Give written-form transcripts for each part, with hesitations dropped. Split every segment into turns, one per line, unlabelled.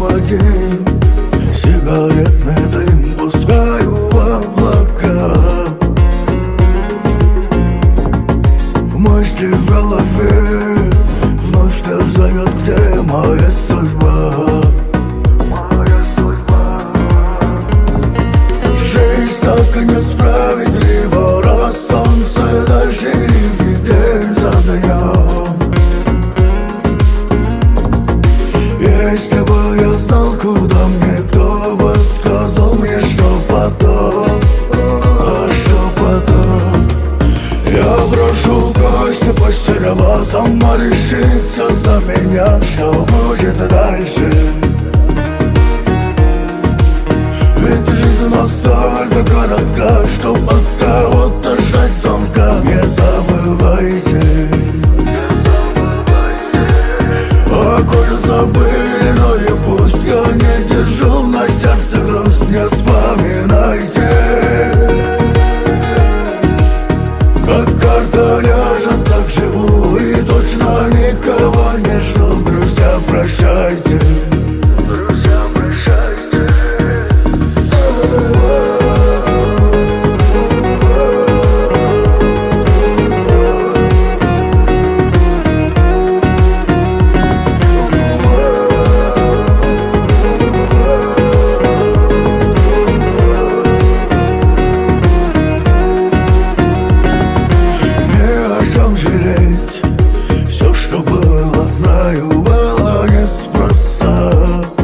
день, сигаретный дым пускаю в облака. Мысли в голове вновь терзают, где моя судьба. Жизнь так и несправедлива, раз солнце дальше ливни день за днем. Если бы я знал, куда мне, кто бы сказал мне, что потом, а что потом. Я брошу гостя, постель, сама решится за меня, что будет дальше. Ведь жизнь настолько коротка, что от кого-то ждать звонка. Не забывайте, а коль забыли, но и пусть. Я не держу на сердце грусть, не вспоминайте. Как карта ляжет, так живу, и точно никого не жду. Друзья, прощайте. Друзья, прощайте. Все, что было, знаю, было неспроста.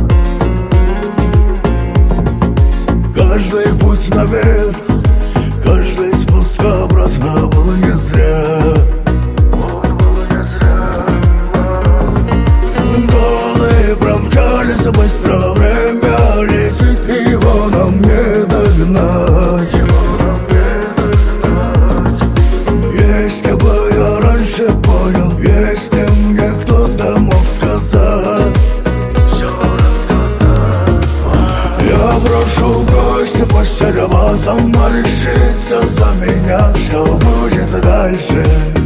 Каждый путь наверх, каждый спуск обратно был не зря. Годы промчались быстро, время летит, его нам не догнать. Если бы я раньше понял, если мне кто-то мог сказать, я брошу гостя, постель, сама решится за меня, что будет дальше.